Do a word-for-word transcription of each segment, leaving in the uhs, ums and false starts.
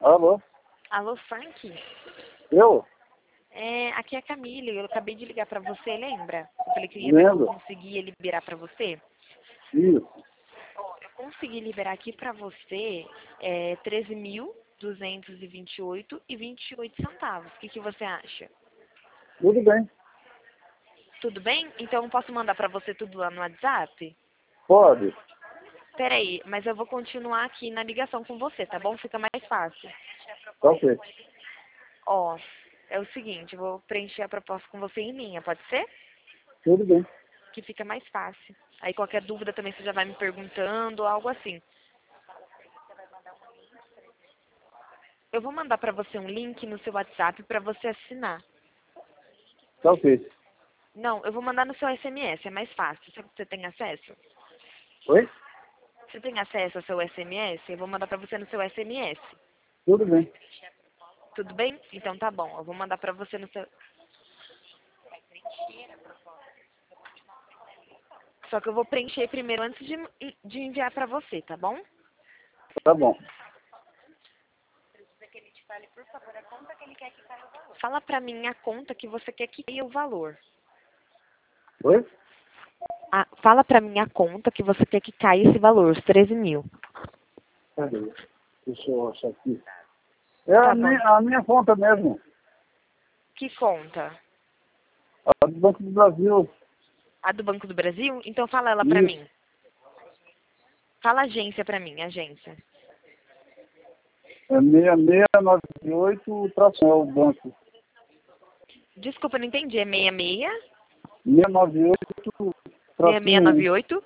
Alô? Alô, Frank? Eu? É, aqui é a Camille, eu acabei de ligar pra você, lembra? Eu falei que ia ver se eu Lembro. conseguia liberar pra você. Isso. Ó, eu consegui liberar aqui pra você é, treze mil duzentos e vinte e oito e vinte e oito centavos. O que, que você acha? Tudo bem. Tudo bem? Então eu posso mandar pra você tudo lá no WhatsApp? Pode. Peraí, mas eu vou continuar aqui na ligação com você, tá bom? Fica mais fácil. Tá ok. Ó, é o seguinte, eu vou preencher a proposta com você em linha, pode ser? Tudo bem. Que fica mais fácil. Aí qualquer dúvida também você já vai me perguntando, algo assim. Eu vou mandar pra você um link no seu WhatsApp pra você assinar. Tá ok. Não, eu vou mandar no seu S M S, é mais fácil. Você você tem acesso? Oi? Você tem acesso ao seu S M S? Eu vou mandar pra você no seu S M S. Tudo bem. Tudo bem? Então tá bom. Eu vou mandar pra você no seu... Só que eu vou preencher primeiro antes de, de enviar pra você, tá bom? Tá bom. Fala pra mim a conta que você quer que caia o valor. Oi? Ah, fala pra mim a conta que você quer que caia esse valor, os treze mil. Cadê? Deixa eu achar aqui. É Tá a, bom. minha, a minha conta mesmo. Que conta? A do Banco do Brasil. A do Banco do Brasil? Então fala ela pra Isso. mim. Fala a agência pra mim, agência. É seis seis nove oito tração, é o banco. Desculpa, não entendi. É seis seis? seis nove oito seis seis tracinho um. nove oito?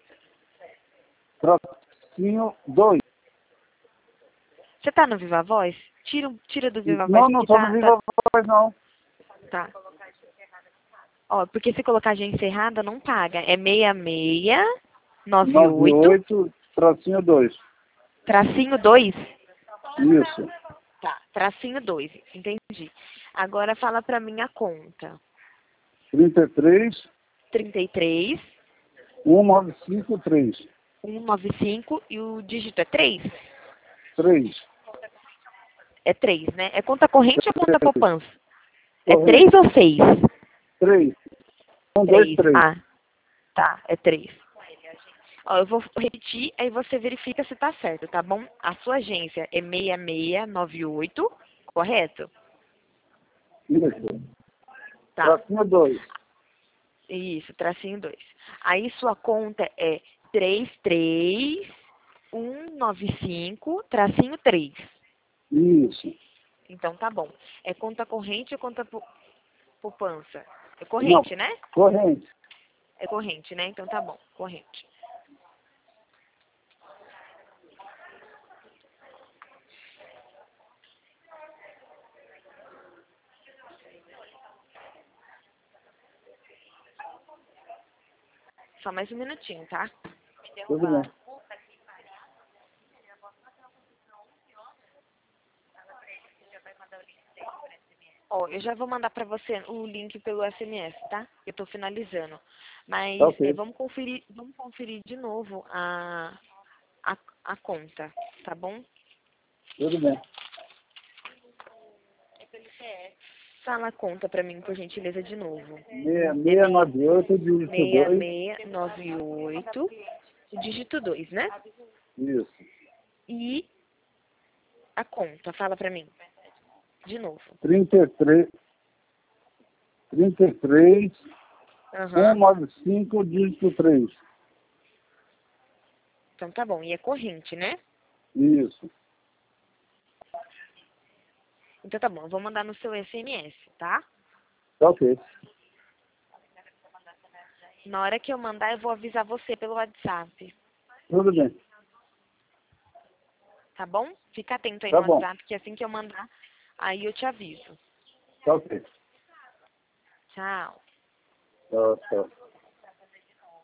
Tracinho dois. Você tá no Viva Voz? Tira, tira do Viva Voz Não, não que tô no tá, Viva tá, Voz, não. tá. Ó, porque se colocar agência errada, não paga. É seis seis nove nove oito oito tracinho dois. tracinho dois. Isso. Tá, tracinho dois. Entendi. Agora fala pra mim a conta. trinta e três, trinta e três, cento e noventa e cinco, três. cento e noventa e cinco e o dígito é três? três. É três, né? É conta corrente ou conta poupança? É Corrente. três ou seis? três. um, dois, Três. três. Ah, tá, é três. Ó, eu vou repetir, aí você verifica se tá certo, tá bom? A sua agência é seis seis nove oito, correto? Isso. Tá. Tracinho dois. Isso, tracinho dois. Aí sua conta é três três um nove cinco, tracinho três. Isso. Então tá bom. É conta corrente ou conta pou- poupança? É Não, corrente, né? corrente. É corrente, né? Então tá bom, corrente. Só mais um minutinho, tá? Tudo bem. Ó, eu já vou mandar pra você o link pelo S M S, tá? Eu tô finalizando. Mas Tá eh, ok. vamos conferir, vamos conferir de novo a, a, a conta, tá bom? Tudo bem. Fala a conta pra mim, por gentileza, de novo. seis É seis nove oito, dígito seis dois. seis nove oito, dígito dois, né? Isso. E a conta, fala pra mim. De novo. trinta e três, trinta e três, cento e Aham. noventa e cinco, dígito três. Então tá bom. E é corrente, né? Isso. Então tá bom. Eu vou mandar no seu S M S, tá? Tá ok. Na hora que eu mandar, eu vou avisar você pelo WhatsApp. Tudo bem. Tá bom? Fica atento aí Tá no bom. WhatsApp, que assim que eu mandar, aí eu te aviso. Tá ok. Tchau. Tá, tá.